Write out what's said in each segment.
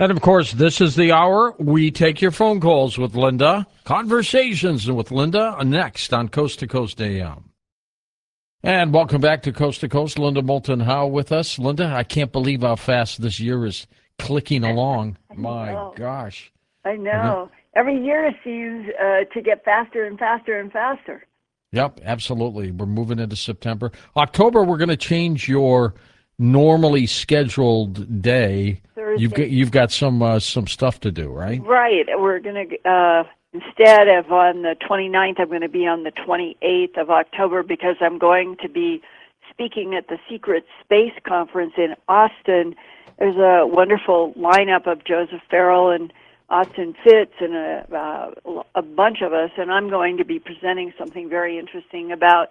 And of course, this is the hour we take your phone calls with Linda. Conversations with Linda next on Coast to Coast AM. And welcome back to Coast, Linda Moulton Howe with us. Linda, I can't believe how fast this year is clicking along. My gosh. I know. Every year it seems to get faster and faster and faster. Yep, absolutely. We're moving into September. October, we're going to change your normally scheduled day. Thursday. You've got some stuff to do, right? Right. We're going to, instead of on the 29th, I'm going to be on the 28th of October because I'm going to be speaking at the Secret Space Conference in Austin. There's a wonderful lineup of Joseph Farrell and Austin Fitts and a bunch of us, and I'm going to be presenting something very interesting about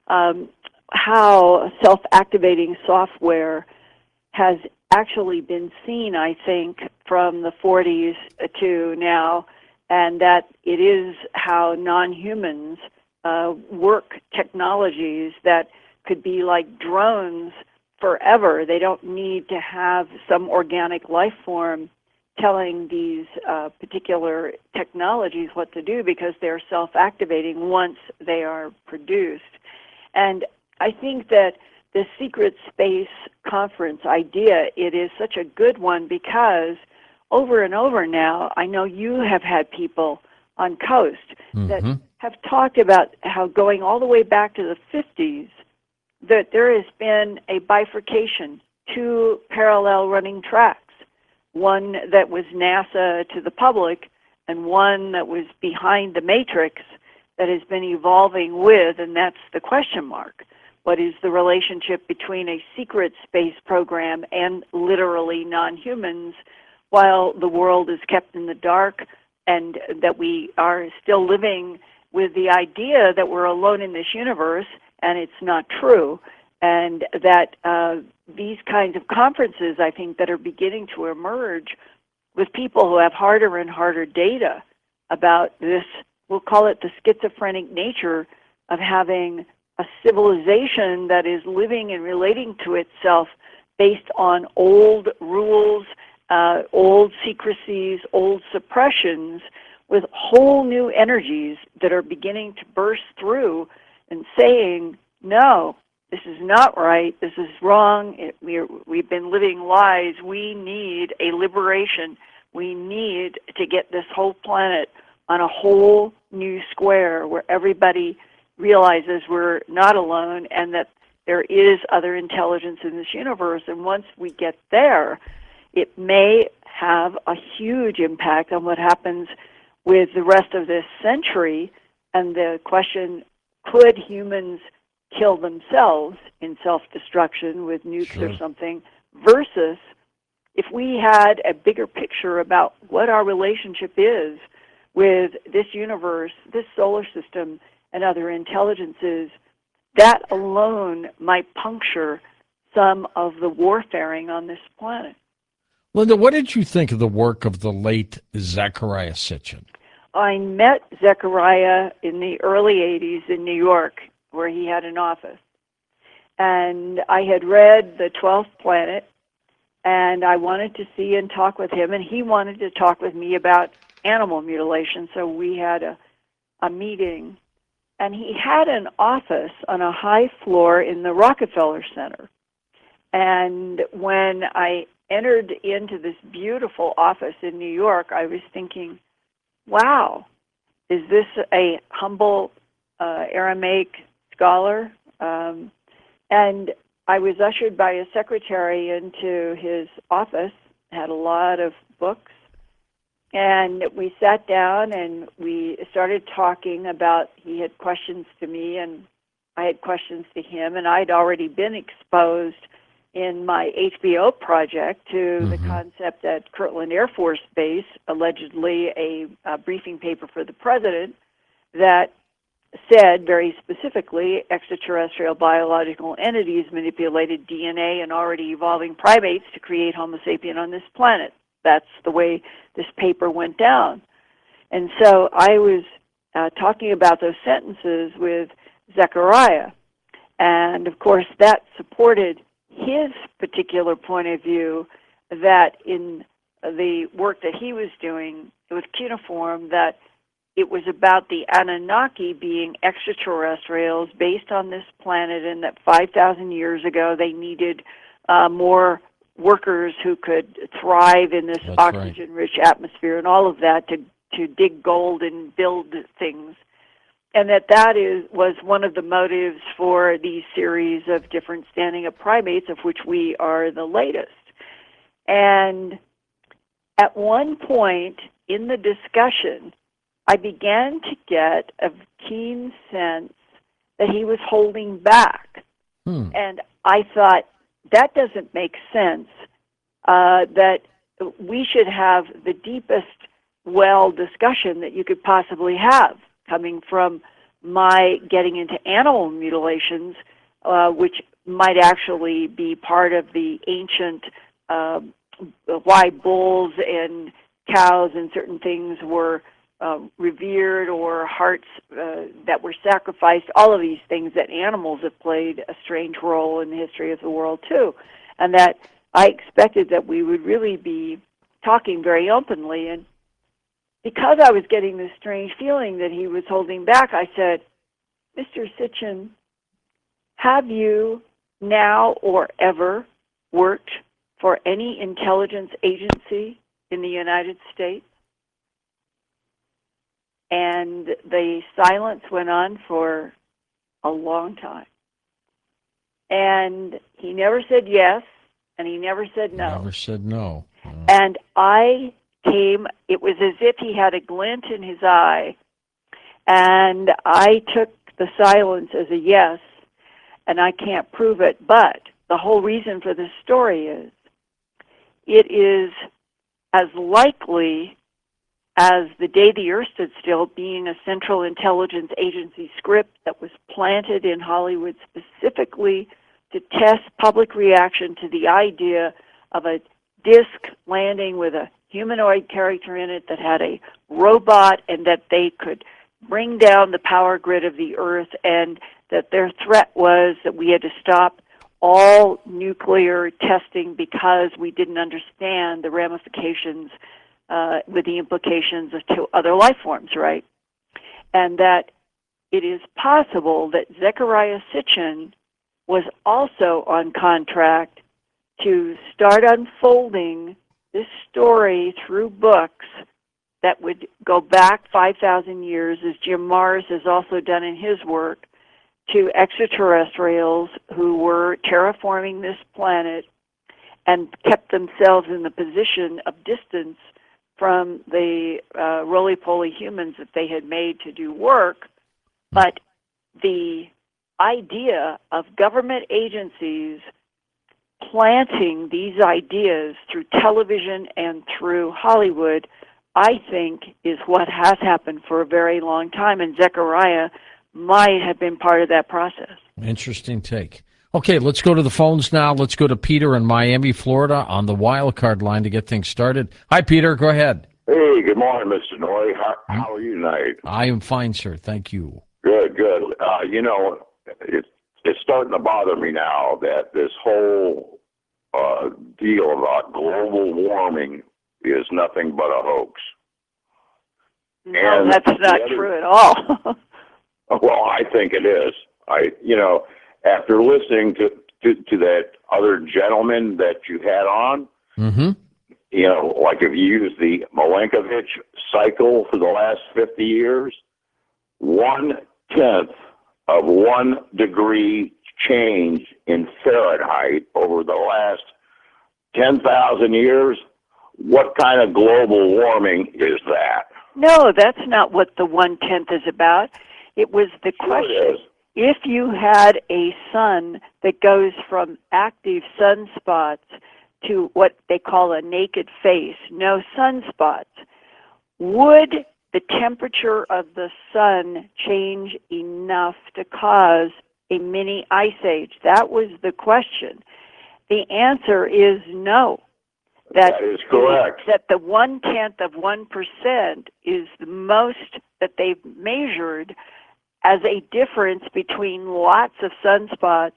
how self-activating software has actually been seen, I think, from the 40s to now, and that it is how non-humans work technologies that could be like drones forever. They don't need to have some organic life form telling these particular technologies what to do because they're self-activating once they are produced. And I think that the Secret Space Conference idea, it is such a good one because over and over now, I know you have had people on Coast that have talked about how going all the way back to the 50s, that there has been a bifurcation, two parallel running tracks. One that was NASA to the public, and one that was behind the matrix that has been evolving with, and that's the question mark. What is the relationship between a secret space program and literally non-humans while the world is kept in the dark and that we are still living with the idea that we're alone in this universe and it's not true? And that these kinds of conferences, I think, that are beginning to emerge with people who have harder and harder data about this, we'll call it the schizophrenic nature of having a civilization that is living and relating to itself based on old rules, old secrecies, old suppressions, with whole new energies that are beginning to burst through and saying, no, this is not right. This is wrong. We've been living lies. We need a liberation. We need to get this whole planet on a whole new square where everybody realizes we're not alone and that there is other intelligence in this universe. And once we get there, it may have a huge impact on what happens with the rest of this century. And the question, could humans kill themselves in self-destruction with nukes or something, versus if we had a bigger picture about what our relationship is with this universe, this solar system, and other intelligences, that alone might puncture some of the warfaring on this planet. Linda, what did you think of the work of the late Zecharia Sitchin? I met Zecharia in the early 80s in New York, where he had an office. And I had read The 12th Planet, and I wanted to see and talk with him, and he wanted to talk with me about animal mutilation, so we had a meeting. And he had an office on a high floor in the Rockefeller Center. And when I entered into this beautiful office in New York, I was thinking, wow, is this a humble Aramaic scholar? And I was ushered by a secretary into his office, had a lot of books, and we sat down and we started talking about, he had questions to me and I had questions to him, and I'd already been exposed in my HBO project to the concept at Kirtland Air Force Base, allegedly a briefing paper for the president, that said very specifically extraterrestrial biological entities manipulated DNA in already evolving primates to create Homo sapien on this planet. That's the way this paper went down. And so I was talking about those sentences with Zecharia, and of course that supported his particular point of view that in the work that he was doing with cuneiform, that it was about the Anunnaki being extraterrestrials based on this planet, and that 5,000 years ago they needed more workers who could thrive in this That's oxygen-rich atmosphere and all of that to dig gold and build things. And was one of the motives for these series of different standing-up primates, of which we are the latest. And at one point in the discussion, I began to get a keen sense that he was holding back. And I thought, that doesn't make sense, that we should have the deepest well discussion that you could possibly have, coming from my getting into animal mutilations, which might actually be part of the ancient why bulls and cows and certain things were revered, or hearts that were sacrificed, all of these things that animals have played a strange role in the history of the world too. And that I expected that we would really be talking very openly. And because I was getting this strange feeling that he was holding back, I said, Mr. Sitchin, have you now or ever worked for any intelligence agency in the United States? And the silence went on for a long time. And he never said yes, and he never said no. Never said no. And it was as if he had a glint in his eye, and I took the silence as a yes, and I can't prove it, but the whole reason for this story is, it is as likely as the day the Earth stood still being a Central Intelligence Agency script that was planted in Hollywood specifically to test public reaction to the idea of a disc landing with a humanoid character in it that had a robot, and that they could bring down the power grid of the Earth, and that their threat was that we had to stop all nuclear testing because we didn't understand the ramifications with the implications to other life forms, right? And that it is possible that Zecharia Sitchin was also on contract to start unfolding this story through books that would go back 5,000 years, as Jim Marrs has also done in his work, to extraterrestrials who were terraforming this planet and kept themselves in the position of distance from the roly-poly humans that they had made to do work. But the idea of government agencies planting these ideas through television and through Hollywood, I think, is what has happened for a very long time, and Zecharia might have been part of that process. Interesting take. Okay, let's go to the phones now. Let's go to Peter in Miami, Florida, on the wild card line to get things started. Hi, Peter. Go ahead. Hey, good morning, Mr. Noy. How are you tonight? I am fine, sir. Thank you. Good, good. It's starting to bother me now that this whole deal about global warming is nothing but a hoax. No, and that's not true at all. Well, I think it is. After listening to that other gentleman that you had on, like if you use the Milankovitch cycle for the last 50 years, 1/10 of 1 degree change in Fahrenheit over the last 10,000 years, what kind of global warming is that? No, that's not what the 1/10 is about. It was the question. If you had a sun that goes from active sunspots to what they call a naked face, no sunspots, would the temperature of the sun change enough to cause a mini ice age? That was the question. The answer is no. That is correct. That the 1/10 of 1% is the most that they've measured as a difference between lots of sunspots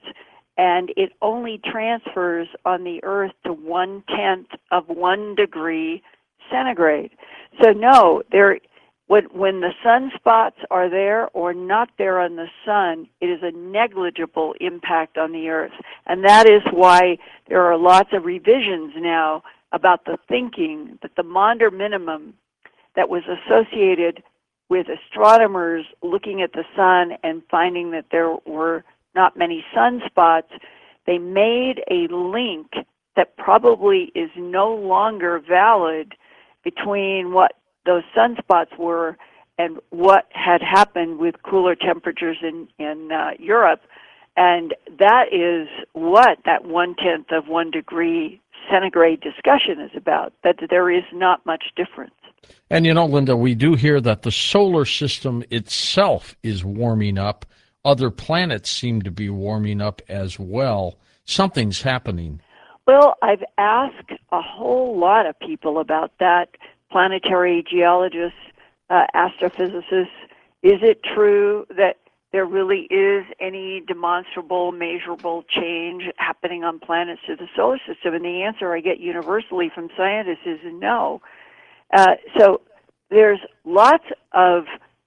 and it only transfers on the Earth to 1/10 of 1 degree centigrade. So no, when the sunspots are there or not there on the sun, it is a negligible impact on the Earth. And that is why there are lots of revisions now about the thinking that the Maunder minimum that was associated with astronomers looking at the sun and finding that there were not many sunspots, they made a link that probably is no longer valid between what those sunspots were and what had happened with cooler temperatures in Europe. And that is what that 1/10 of 1 degree centigrade discussion is about, that there is not much difference. And Linda, we do hear that the solar system itself is warming up. Other planets seem to be warming up as well. Something's happening. Well, I've asked a whole lot of people about that, planetary geologists, astrophysicists. Is it true that there really is any demonstrable, measurable change happening on planets to the solar system? And the answer I get universally from scientists is no. So there's lots of,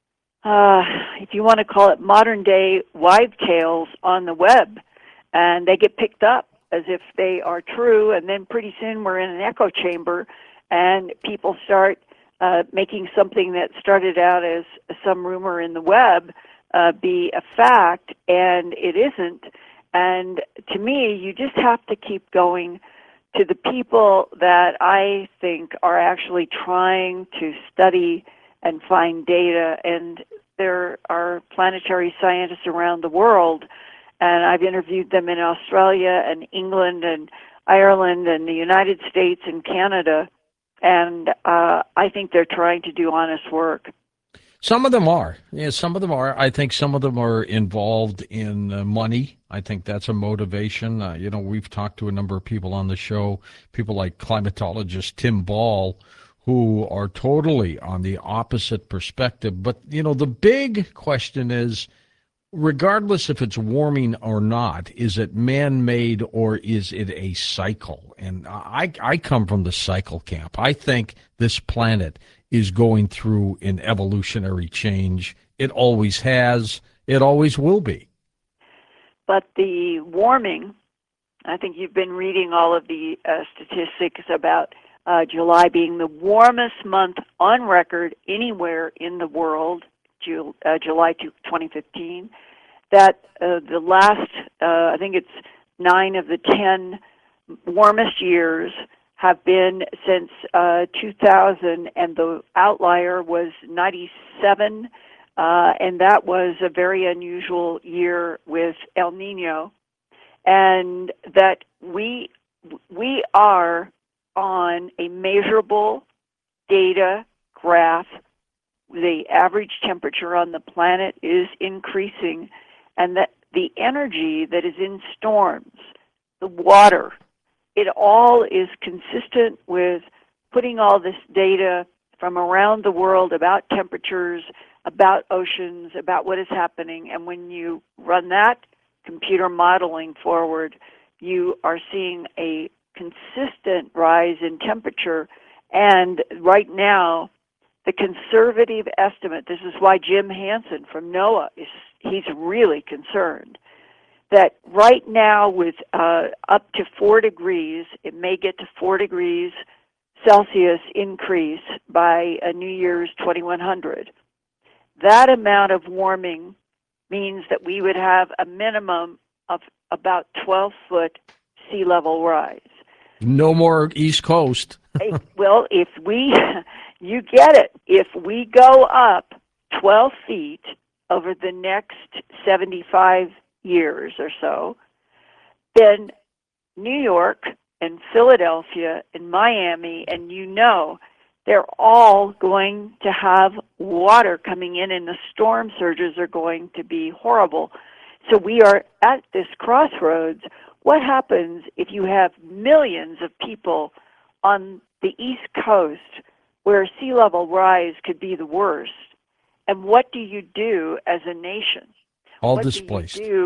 if you want to call it modern-day wives' tales on the web, and they get picked up as if they are true, and then pretty soon we're in an echo chamber, and people start making something that started out as some rumor in the web be a fact, and it isn't. And to me, you just have to keep going to the people that I think are actually trying to study and find data. And there are planetary scientists around the world, and I've interviewed them in Australia and England and Ireland and the United States and Canada, and I think they're trying to do honest work. Some of them are. Yeah, some of them are. I think some of them are involved in money. I think that's a motivation. We've talked to a number of people on the show, people like climatologist Tim Ball, who are totally on the opposite perspective. But, the big question is, regardless if it's warming or not, is it man-made or is it a cycle? And I come from the cycle camp. I think this planet is going through an evolutionary change. It always has. It always will be. But the warming, I think you've been reading all of the statistics about July being the warmest month on record anywhere in the world, July 2015, that the last, I think it's 9 of the 10 warmest years have been since 2000, and the outlier was 97, and that was a very unusual year with El Nino, and that we are on a measurable data graph. The average temperature on the planet is increasing, and that the energy that is in storms, the water, it all is consistent with putting all this data from around the world about temperatures, about oceans, about what is happening. And when you run that computer modeling forward, you are seeing a consistent rise in temperature. And right now, the conservative estimate, this is why Jim Hansen from NOAA, he's really concerned, that right now with up to 4 degrees, it may get to 4 degrees Celsius increase by New Year's 2100. That amount of warming means that we would have a minimum of about 12-foot sea level rise. No more East Coast. Well, you get it. If we go up 12 feet over the next 75 years or so, then New York and Philadelphia and Miami, and they're all going to have water coming in, and the storm surges are going to be horrible. So we are at this crossroads. What happens if you have millions of people on the East Coast where sea level rise could be the worst? And what do you do as a nation? All displaced. What do you do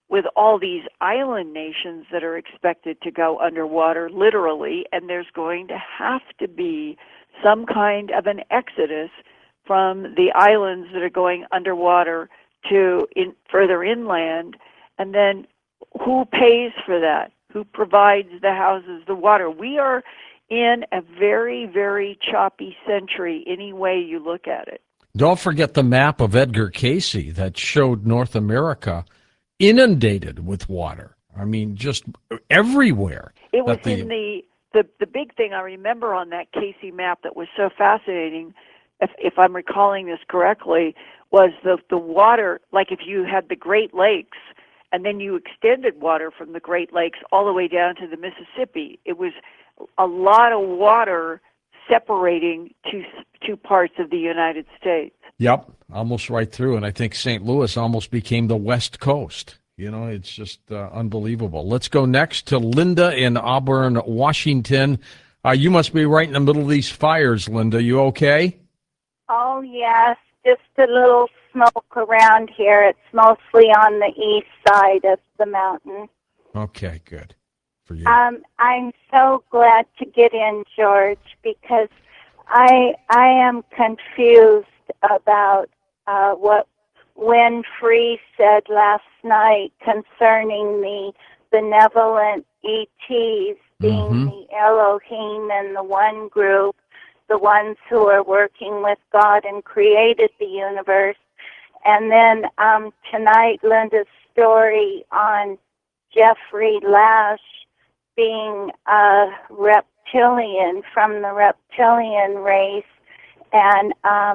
with all these island nations that are expected to go underwater, literally, and there's going to have to be some kind of an exodus from the islands that are going underwater to further inland. And then who pays for that? Who provides the houses, the water? We are in a very, very choppy century any way you look at it. Don't forget the map of Edgar Cayce that showed North America inundated with water. I mean, just everywhere. It was in the big thing I remember on that Cayce map that was so fascinating, if I'm recalling this correctly, was the water, like if you had the Great Lakes and then you extended water from the Great Lakes all the way down to the Mississippi. It was a lot of water separating two parts of the United States. Yep, almost right through. And I think St. Louis almost became the West Coast. You know, it's just unbelievable. Let's go next to Linda in Auburn, Washington. You must be right in the middle of these fires, Linda. You okay? Oh, yes. Just a little smoke around here. It's mostly on the east side of the mountain. Okay, good. For you. I'm so glad to get in, George, because I am confused about what Winfrey said last night concerning the benevolent ETs being the Elohim and the one group, the ones who are working with God and created the universe. And then tonight, Linda's story on Jeffrey Lash being a reptilian from the reptilian race, and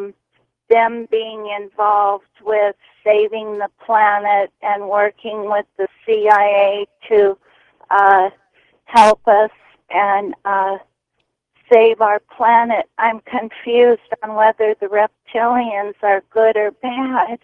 them being involved with saving the planet and working with the CIA to help us and save our planet. I'm confused on whether the reptilians are good or bad.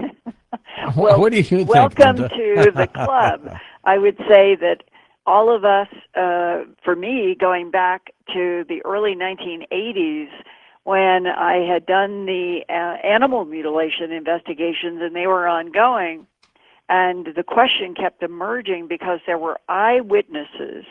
Well, what do you think, welcome Linda? to the club. I would say that all of us, for me, going back to the early 1980s, when I had done the animal mutilation investigations, and they were ongoing, and the question kept emerging because there were eyewitnesses.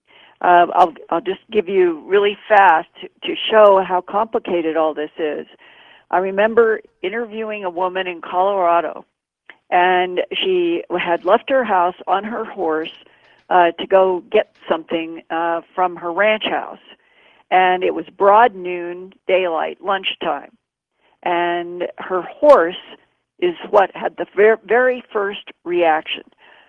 I'll just give you really fast to show how complicated all this is. I remember interviewing a woman in Colorado, and she had left her house on her horse to go get something from her ranch house. And it was broad noon, daylight, lunchtime. And her horse is what had the very first reaction.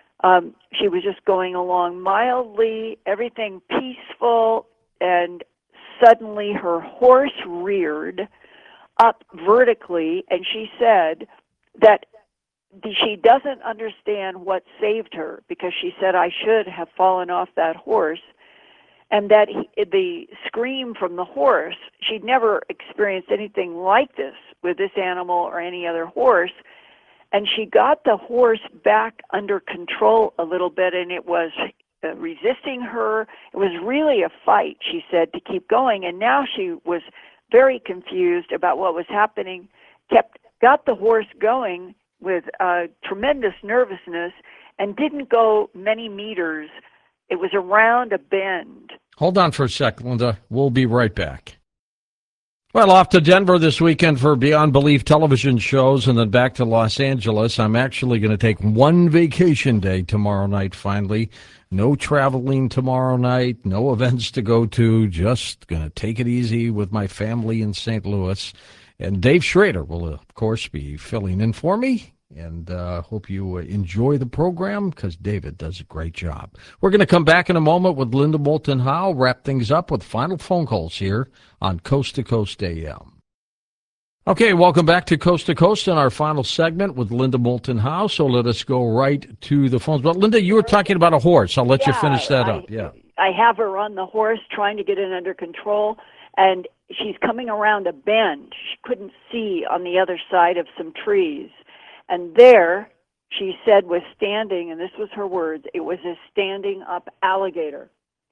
She was just going along mildly, everything peaceful, and suddenly her horse reared up vertically, and she said that she doesn't understand what saved her, because she said, I should have fallen off that horse. And that the scream from the horse, she'd never experienced anything like this with this animal or any other horse. And she got the horse back under control a little bit, and it was resisting her. It was really a fight, she said, to keep going. And now she was very confused about what was happening, got the horse going with tremendous nervousness, and didn't go many meters. It was around a bend. Hold on for a sec, Linda. We'll be right back. Well, off to Denver this weekend for Beyond Belief television shows, and then back to Los Angeles. I'm actually going to take one vacation day tomorrow night, finally. No traveling tomorrow night, no events to go to, just going to take it easy with my family in St. Louis. And Dave Schrader will, of course, be filling in for me. And hope you enjoy the program, because David does a great job. We're going to come back in a moment with Linda Moulton Howe, wrap things up with final phone calls here on Coast to Coast AM. Okay, welcome back to Coast in our final segment with Linda Moulton Howe. So let us go right to the phones. But Linda, you were talking about a horse. I'll let you finish that up. Yeah, I have her on the horse trying to get it under control, and she's coming around a bend. She couldn't see on the other side of some trees. And there, she said, was standing, and this was her words, it was a standing up alligator.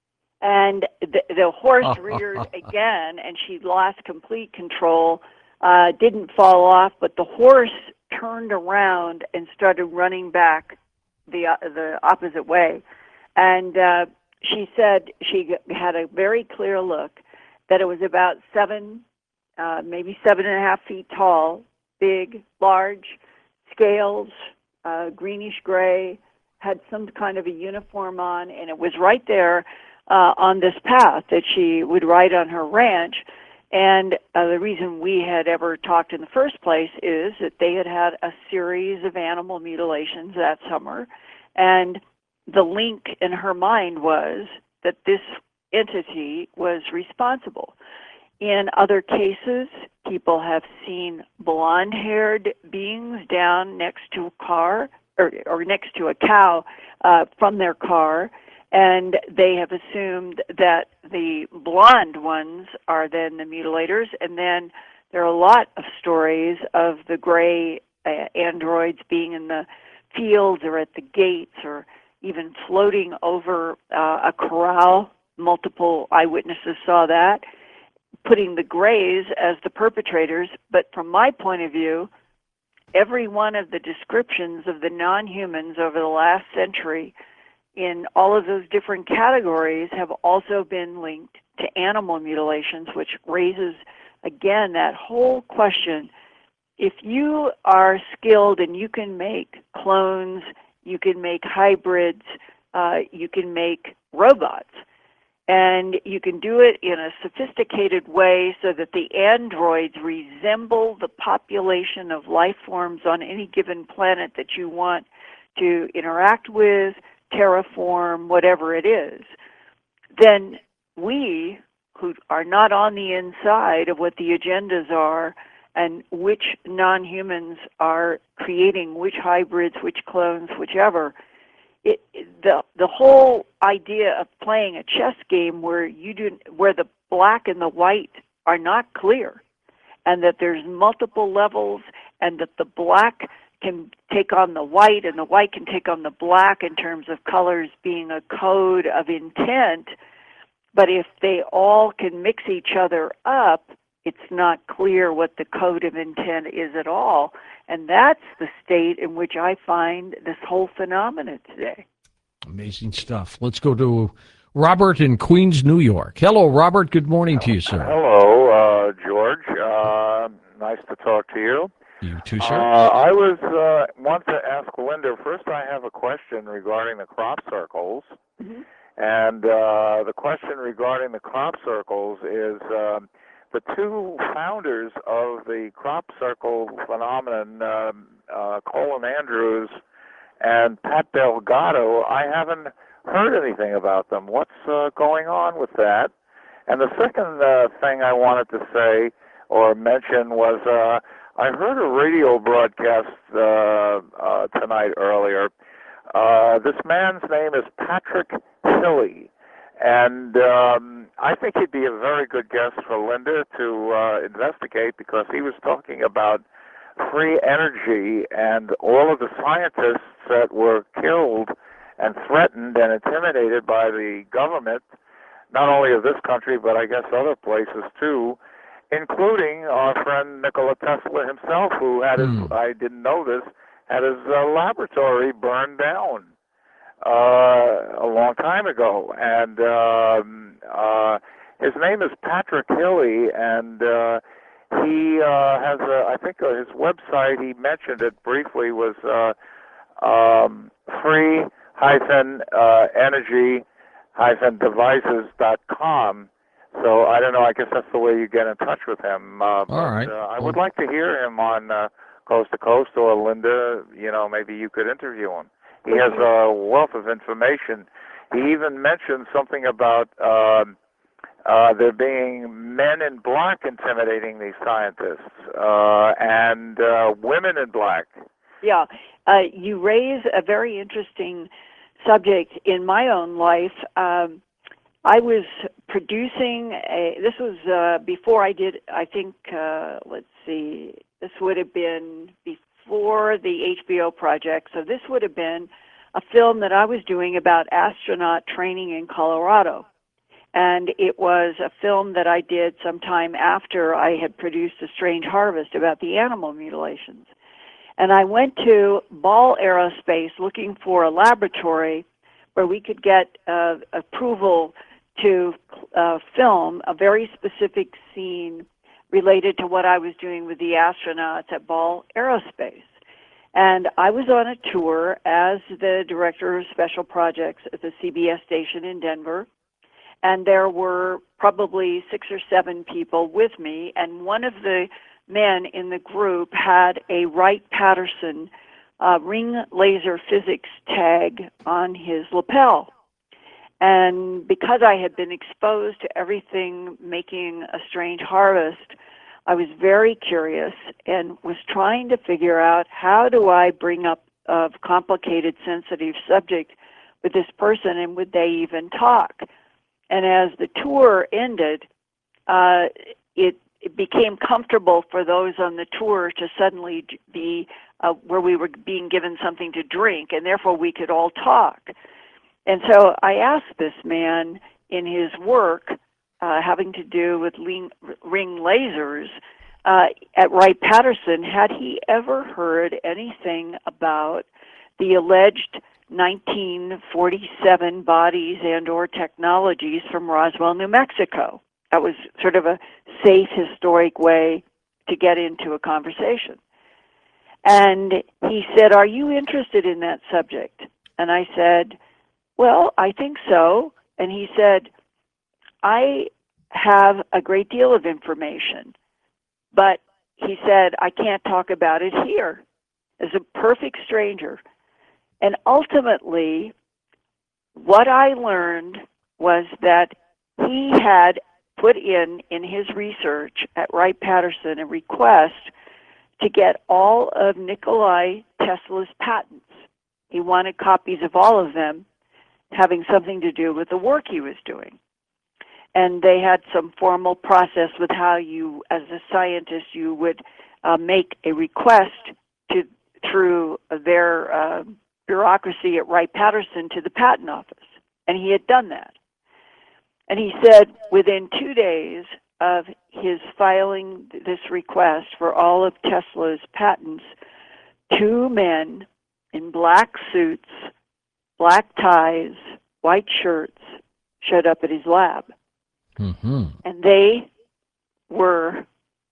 And the horse reared again, and she lost complete control, didn't fall off, but the horse turned around and started running back the opposite way. And she said she had a very clear look that it was about maybe 7.5 feet tall, big, large, scales, greenish gray, had some kind of a uniform on, and it was right there on this path that she would ride on her ranch. And the reason we had ever talked in the first place is that they had had a series of animal mutilations that summer, and the link in her mind was that this entity was responsible. In other cases, people have seen blonde-haired beings down next to a car or next to a cow from their car, and they have assumed that the blonde ones are then the mutilators. And then there are a lot of stories of the gray androids being in the fields or at the gates or even floating over a corral. Multiple eyewitnesses saw that, putting the grays as the perpetrators. But from my point of view, every one of the descriptions of the non-humans over the last century in all of those different categories have also been linked to animal mutilations, which raises, again, that whole question. If you are skilled and you can make clones, you can make hybrids, you can make robots, and you can do it in a sophisticated way so that the androids resemble the population of life forms on any given planet that you want to interact with, terraform, whatever it is, then we, who are not on the inside of what the agendas are and which non-humans are creating, which hybrids, which clones, whichever, the whole idea of playing a chess game where where the black and the white are not clear, and that there's multiple levels, and that the black can take on the white and the white can take on the black in terms of colors being a code of intent, but if they all can mix each other up, it's not clear what the code of intent is at all. And that's the state in which I find this whole phenomenon today. Amazing stuff. Let's go to Robert in Queens, New York. Hello, Robert. Good morning to you, sir. Hello, George. Nice to talk to you. You too, sir. I want to ask Linda. First, I have a question regarding the crop circles. Mm-hmm. And the question regarding the crop circles is the two founders of the crop circle phenomenon, Colin Andrews and Pat Delgado. I haven't heard anything about them. What's going on with that? And the second thing I wanted to say or mention was I heard a radio broadcast tonight earlier. This man's name is Patrick Hilley, and I think he'd be a very good guest for Linda to investigate, because he was talking about free energy and all of the scientists that were killed and threatened and intimidated by the government, not only of this country, but I guess other places too, including our friend Nikola Tesla himself, who had his, I didn't know this, had his laboratory burned down a long time ago. And his name is Patrick Hilley, and he has I think his website, he mentioned it briefly, was free-energy-devices.com. So I don't know, I guess that's the way you get in touch with him. All right. I would like to hear him on Coast to Coast, or Linda, maybe you could interview him. He has a wealth of information. He even mentioned something about there being men in black intimidating these scientists, and women in black. Yeah, you raise a very interesting subject. In my own life, I was producing this was before I did, I think, let's see, this would have been before the HBO project, so this would have been a film that I was doing about astronaut training in Colorado. And it was a film that I did sometime after I had produced A Strange Harvest about the animal mutilations. And I went to Ball Aerospace looking for a laboratory where we could get approval to film a very specific scene related to what I was doing with the astronauts at Ball Aerospace. And I was on a tour as the director of special projects at the CBS station in Denver. And there were probably 6 or 7 people with me. And one of the men in the group had a Wright-Patterson ring laser physics tag on his lapel. And because I had been exposed to everything making a strange harvest, I was very curious and was trying to figure out, how do I bring up a complicated, sensitive subject with this person, and would they even talk? And as the tour ended, it became comfortable for those on the tour to suddenly be where we were being given something to drink, and therefore we could all talk. And so I asked this man in his work having to do with ring lasers at Wright-Patterson, had he ever heard anything about the alleged 1947 bodies and or technologies from Roswell, New Mexico. That was sort of a safe, historic way to get into a conversation. And he said, "Are you interested in that subject?" And I said, "Well, I think so." And he said, "I have a great deal of information, but," he said, "I can't talk about it here." As a perfect stranger. And ultimately, what I learned was that he had put in his research at Wright-Patterson a request to get all of Nikola Tesla's patents. He wanted copies of all of them, having something to do with the work he was doing. And they had some formal process with how you, as a scientist, you would make a request through their bureaucracy at Wright-Patterson to the patent office. And he had done that. And he said within 2 days of his filing this request for all of Tesla's patents, 2 men in black suits, black ties, white shirts showed up at his lab. Mm-hmm. And they were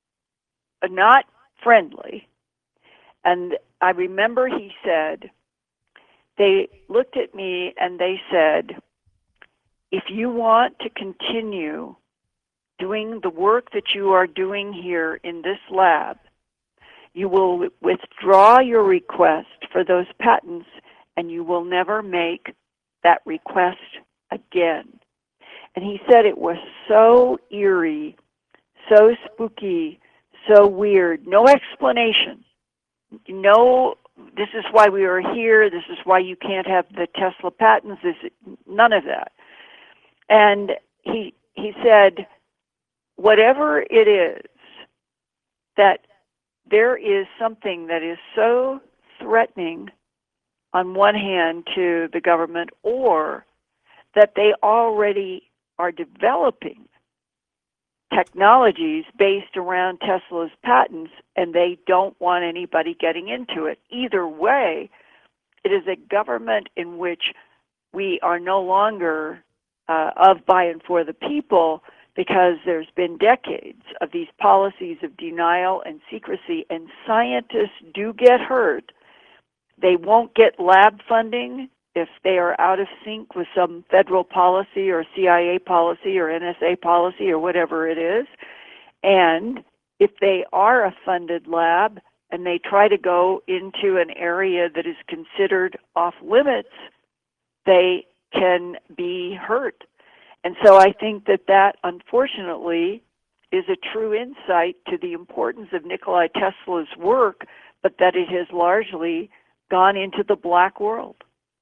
not friendly. And I remember he said, they looked at me and they said, "If you want to continue doing the work that you are doing here in this lab, you will withdraw your request for those patents and you will never make that request again." And he said it was so eerie, so spooky, so weird, no explanation. No, this is why we are here, this is why you can't have the Tesla patents, none of that. And he said, whatever it is, that there is something that is so threatening on one hand to the government, or that they already are developing technologies based around Tesla's patents, and they don't want anybody getting into it. Either way, it is a government in which we are no longer of, by, and for the people, because there's been decades of these policies of denial and secrecy, and scientists do get hurt. They won't get lab funding if they are out of sync with some federal policy or CIA policy or NSA policy or whatever it is. And if they are a funded lab and they try to go into an area that is considered off limits, they can be hurt. And so I think that unfortunately is a true insight to the importance of Nikola Tesla's work, but that it has largely gone into the black world.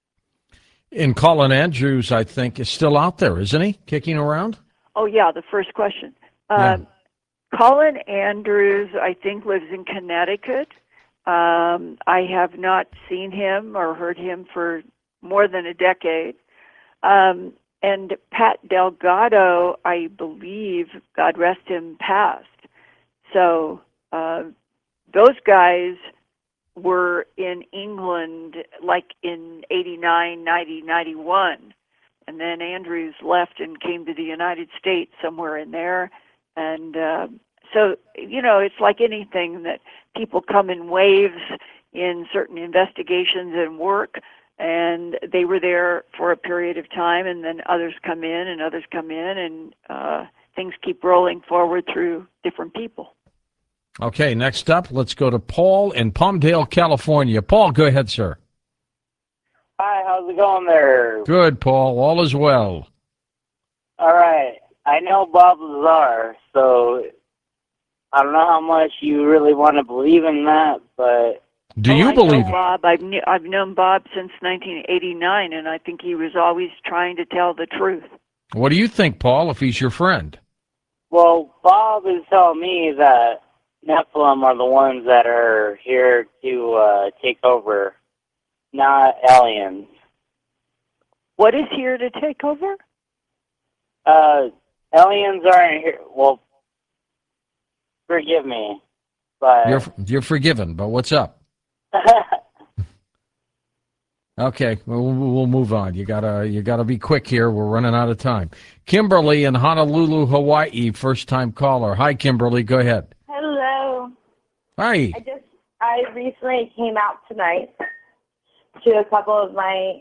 And Colin Andrews, I think, is still out there, isn't he? Kicking around? Oh, yeah, the first question. Yeah. Colin Andrews, I think, lives in Connecticut. I have not seen him or heard him for more than a decade. And Pat Delgado, I believe, God rest him, passed. So those guys were in England like in 89, 90, 91. And then Andrews left and came to the United States somewhere in there. And so, it's like anything that people come in waves in certain investigations and work. And they were there for a period of time, and then others come in and others come in, and things keep rolling forward through different people. Okay, next up, let's go to Paul in Palmdale, California. Paul, go ahead, sir. Hi, how's it going there? Good, Paul. All is well. All right. I know Bob Lazar, so I don't know how much you really want to believe in that, but... Do you I believe know it? Bob. I've known Bob since 1989, and I think he was always trying to tell the truth. What do you think, Paul, if he's your friend? Well, Bob is telling me that Nephilim are the ones that are here to take over, not aliens. What is here to take over? Aliens aren't here. Well, forgive me, but... You're forgiven, but what's up? Okay, we'll move on. You gotta be quick here. We're running out of time. Kimberly in Honolulu, Hawaii, first time caller. Hi, Kimberly. Go ahead. Hello. Hi. I recently came out tonight to a couple of my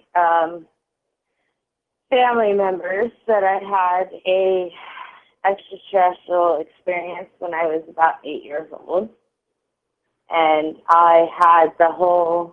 family members that I had a extraterrestrial experience when I was about 8 years old. And I had the whole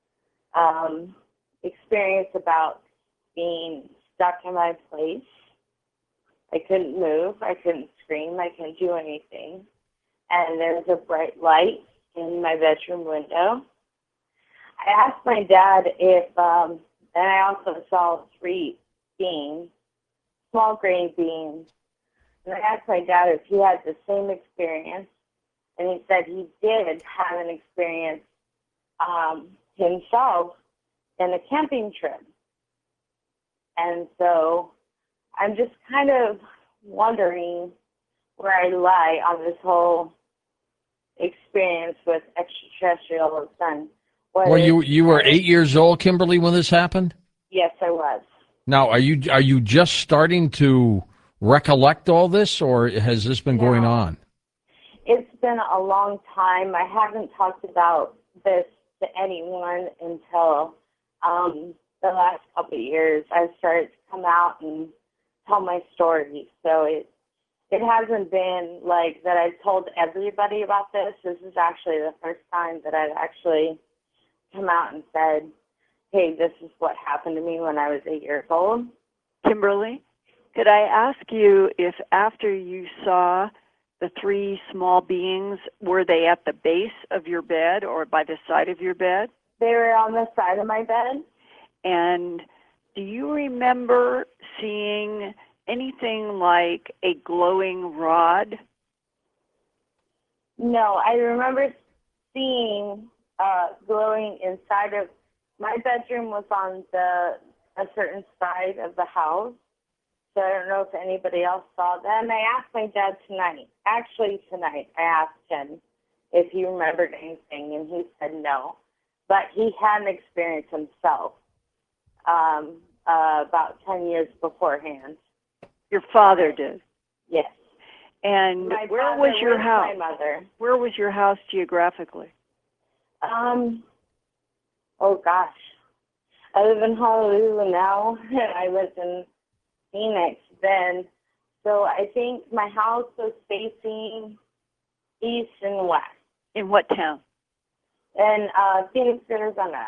experience about being stuck in my place. I couldn't move. I couldn't scream. I couldn't do anything. And there was a bright light in my bedroom window. I asked my dad if, and I also saw 3 beings, small green beings. And I asked my dad if he had the same experience. And he said he did have an experience himself in a camping trip. And so I'm just kind of wondering where I lie on this whole experience with extraterrestrials and Well, you were 8 years old, Kimberly, when this happened? Yes, I was. Now, are you just starting to recollect all this, or has this been going on? It's been a long time. I haven't talked about this to anyone until the last couple of years. I started to come out and tell my story. So it hasn't been like that I've told everybody about this. This is actually the first time that I've actually come out and said, hey, this is what happened to me when I was 8 years old. Kimberly, could I ask you if after you saw the 3 small beings, were they at the base of your bed or by the side of your bed? They were on the side of my bed. And do you remember seeing anything like a glowing rod? No, I remember seeing glowing inside of my bedroom was on a certain side of the house. So I don't know if anybody else saw that. And I asked my dad tonight. Actually, tonight, I asked him if he remembered anything, and he said no. But he had an experience himself about 10 years beforehand. Your father did? Yes. And My where was your house? My mother. Where was your house geographically? Oh gosh. I live in Honolulu now, and I lived in Phoenix then. So I think my house was facing east and west. In what town? In Phoenix, Arizona.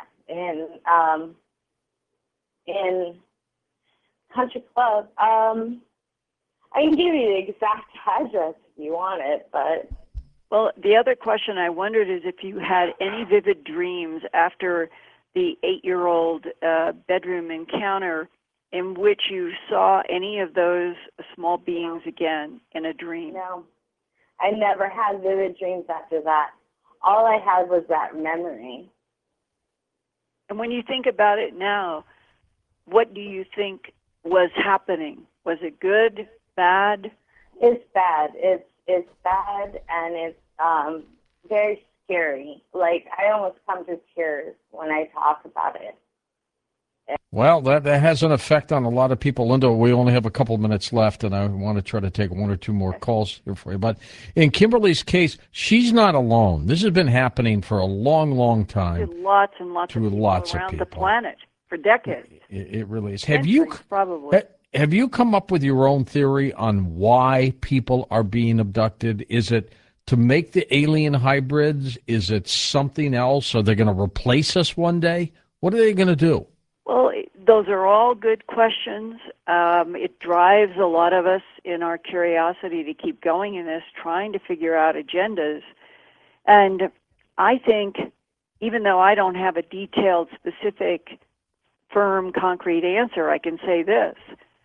In Country Club. I can give you the exact address if you want it, but... Well, the other question I wondered is if you had any vivid dreams after the 8-year-old bedroom encounter in which you saw any of those small beings again in a dream. No. I never had vivid dreams after that. All I had was that memory. And when you think about it now, what do you think was happening? Was it good, bad? It's bad. It's bad, and it's very scary. Like, I almost come to tears when I talk about it. Well, that has an effect on a lot of people. Linda, we only have a couple minutes left, and I want to try to take one or two more calls here for you. But in Kimberly's case, she's not alone. This has been happening for a long, long time. To lots and lots of people around the planet for decades. It really is. Probably. Have you come up with your own theory on why people are being abducted? Is it to make the alien hybrids? Is it something else? Are they going to replace us one day? What are they going to do? Well, those are all good questions. It drives a lot of us in our curiosity to keep going in this, trying to figure out agendas. And I think, even though I don't have a detailed, specific, firm, concrete answer, I can say this.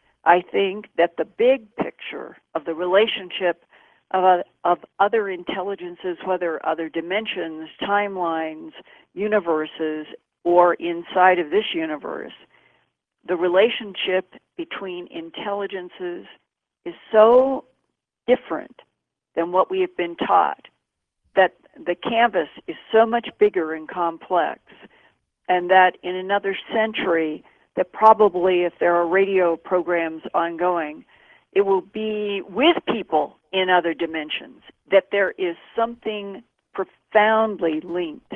I think that the big picture of the relationship of other intelligences, whether other dimensions, timelines, universes, or inside of this universe, the relationship between intelligences is so different than what we have been taught, that the canvas is so much bigger and complex, and that in another century, that probably if there are radio programs ongoing, it will be with people in other dimensions, that there is something profoundly linked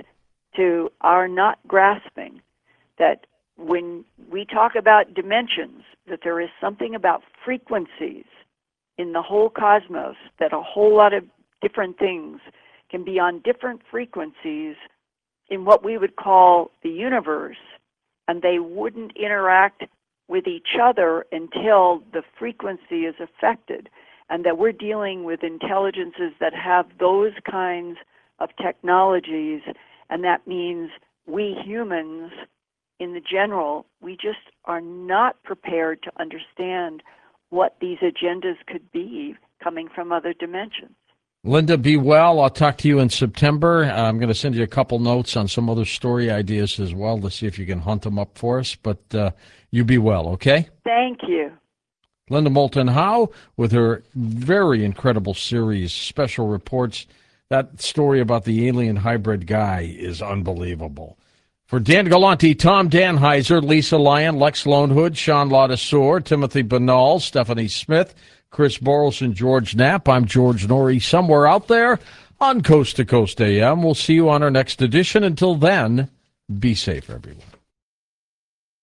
to our not grasping, that when we talk about dimensions, that there is something about frequencies in the whole cosmos, that a whole lot of different things can be on different frequencies in what we would call the universe, and they wouldn't interact with each other until the frequency is affected, and that we're dealing with intelligences that have those kinds of technologies. And that means we humans, in the general, we just are not prepared to understand what these agendas could be coming from other dimensions. Linda, be well. I'll talk to you in September. I'm going to send you a couple notes on some other story ideas as well to see if you can hunt them up for us. But you be well, okay? Thank you. Linda Moulton Howe with her very incredible series, Special Reports. That story about the alien hybrid guy is unbelievable. For Dan Galante, Tom Danheiser, Lisa Lyon, Lex Lonehood, Sean Ladesseur, Timothy Banal, Stephanie Smith, Chris Borles, and George Knapp, I'm George Norrie, somewhere out there on Coast to Coast AM. We'll see you on our next edition. Until then, be safe, everyone.